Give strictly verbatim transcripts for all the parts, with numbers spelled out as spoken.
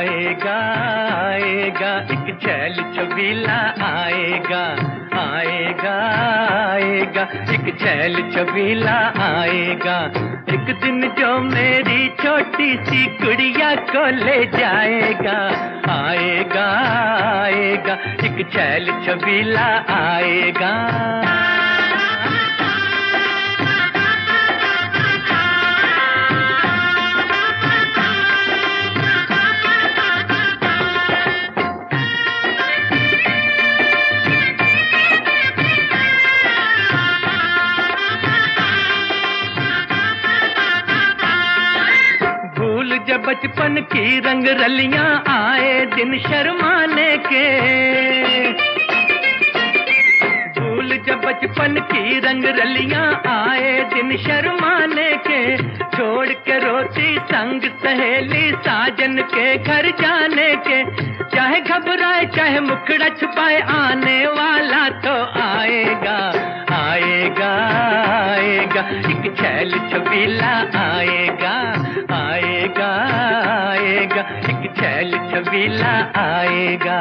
आएगा आएगा एक छैल छबीला आएगा, आएगा आएगा एक छैल छबीला आएगा। एक दिन जो मेरी छोटी सी गुड़िया को ले जाएगा, आएगा आएगा एक छैल छबीला आएगा। जब बचपन की रंग रलियां आए दिन शर्माने के, भूल जब बचपन की रंग रलियां आए दिन शर्माने के, छोड़ के रोती संग सहेली साजन के घर जाने के। चाहे घबराए चाहे मुखड़ा छुपाए आने वाला तो आएगा, आएगा आएगा एक छैल छबीला आएगा, आएगा आएगा एक छैल छबीला आएगा।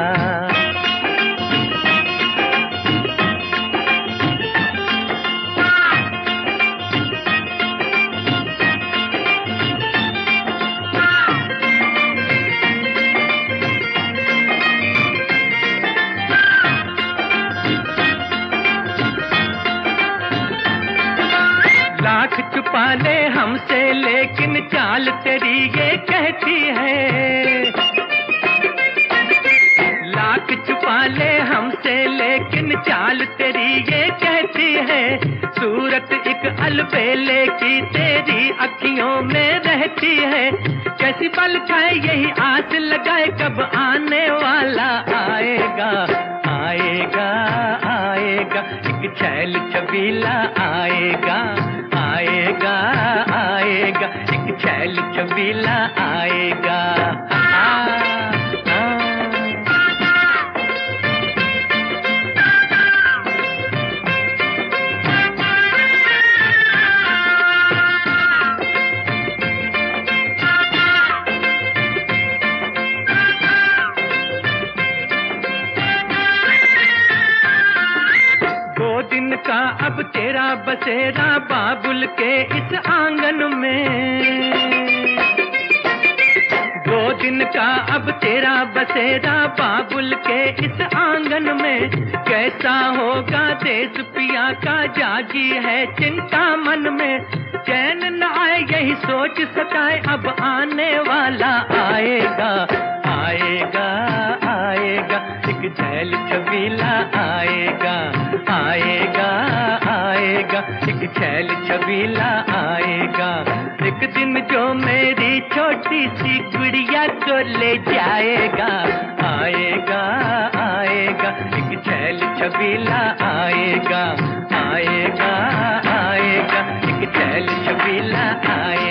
लाख छुपा ले हमसे लेकिन चाल तेरी ये कहती है, लाख छुपा ले हमसे लेकिन चाल तेरी ये कहती है। सूरत एक अलबेले की तेरी अखियों में रहती है, कैसी पल खाए यही आस लगाए कब आने वाला आएगा, आएगा आएगा एक छैल छबीला आएगा, आएगा आएगा एक छैल छबीला आएगा। दिन का अब तेरा बसेरा बाबुल के इस आंगन में, दो दिन का अब तेरा बसेरा बाबुल के इस आंगन में। कैसा होगा देश पिया का जागी है चिंता मन में, चैन न आए यही सोच सताए अब आने वाला आएगा, आएगा आएगा एक छैल छबीला आएगा, आएगा आएगा एक छैल छबीला आएगा। एक दिन जो मेरी छोटी सी गुड़िया को ले जाएगा, आएगा आएगा एक छैल छबीला आएगा, आएगा आएगा एक छैल छबीला आएगा।